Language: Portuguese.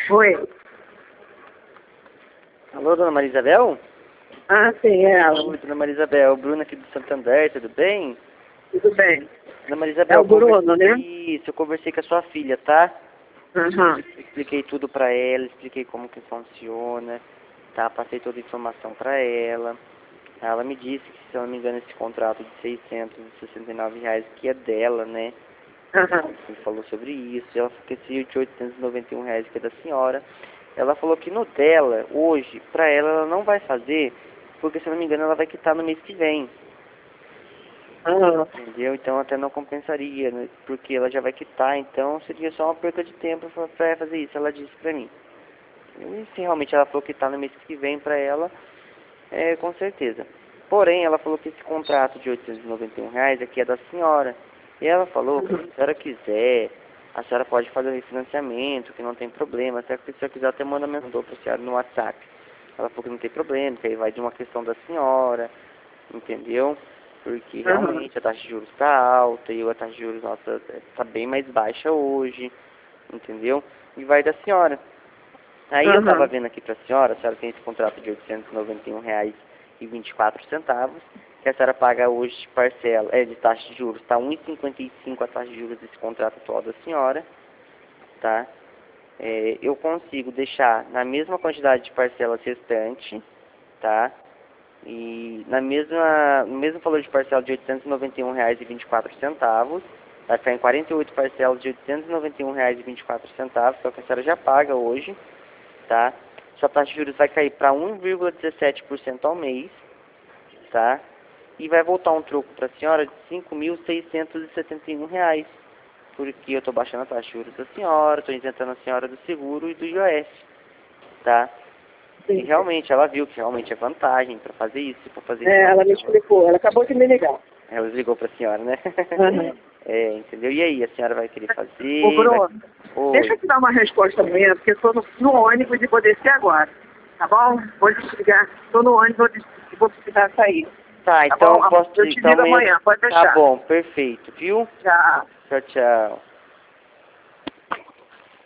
Oi. Alô, dona Maria Isabel? Ah, sim, é ela. Oi, dona Maria Isabel. Bruno aqui do Santander, tudo bem? Tudo bem. Dona Maria Isabel, É o Bruno, né? Isso, eu conversei com a sua filha, tá? Aham. Expliquei tudo pra ela, expliquei como que funciona, tá? Passei toda a informação pra ela. Ela me disse que, se eu não me engano, esse contrato de R$ 669 que é dela, né? Aham. Me falou sobre isso. Ela falou que esse de R$ 891 que é da senhora. Ela falou que no dela, hoje, pra ela não vai fazer, porque, se eu não me engano, ela vai quitar no mês que vem. Aham. Entendeu? Então até não compensaria, né? Porque ela já vai quitar, então seria só uma perca de tempo pra fazer isso, ela disse pra mim. E se realmente ela falou que tá no mês que vem pra ela, com certeza. Porém, ela falou que esse contrato de R$ 891 aqui é da senhora. E ela falou que, se a senhora quiser, a senhora pode fazer o refinanciamento, que não tem problema. Até que, se a senhora quiser, até mandou pra senhora no WhatsApp. Ela falou que não tem problema, que aí vai de uma questão da senhora, entendeu? Porque Aham. realmente a taxa de juros está alta e a taxa de juros nossa está bem mais baixa hoje, entendeu? E vai da senhora. Aí eu estava Aham. vendo aqui para a senhora tem esse contrato de R$ 891,24, que a senhora paga hoje de parcela, de taxa de juros, está 1,55 a taxa de juros desse contrato atual da senhora, tá? Eu consigo deixar na mesma quantidade de parcelas restante, tá? E no mesmo valor de parcela de R$ 891,24, vai ficar em 48 parcelas de R$ 891,24, que é o que a senhora já paga hoje, tá? Sua taxa de juros vai cair para 1,17% ao mês, tá? E vai voltar um troco para a senhora de R$ 5.671, porque eu estou baixando a taxa de juros da senhora, estou isentando a senhora do seguro e do IOF, tá? E Sim. realmente, ela viu que realmente é vantagem para fazer isso, para fazer isso. Ela me explicou. Ela acabou de me ligar. Ela ligou para a senhora, né? Aham. Entendeu? E aí, a senhora vai querer Ô, fazer? Bruno, deixa Oi. eu te dar uma resposta amanhã, porque eu estou no ônibus e vou descer agora. Tá bom? Vou desligar. Estou no ônibus e vou precisar sair. Tá, Tá então bom? posso Eu te... te Então ligo amanhã... amanhã, pode Tá deixar. bom, perfeito, viu? Tchau. Tchau, tchau.